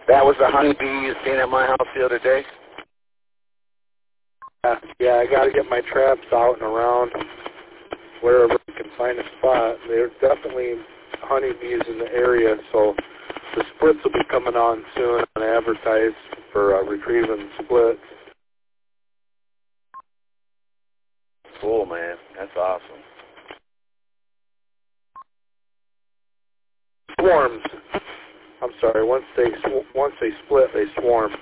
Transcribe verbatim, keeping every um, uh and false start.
That was the honeybee you seen at my house the other day? Yeah, yeah, I got to get my traps out and around wherever I can find a spot. There's definitely honeybees in the area, so the splits will be coming on soon and advertised for uh, retrieving splits. Cool, man. That's awesome. Swarms. I'm sorry. Once they sw- once they split, they swarm.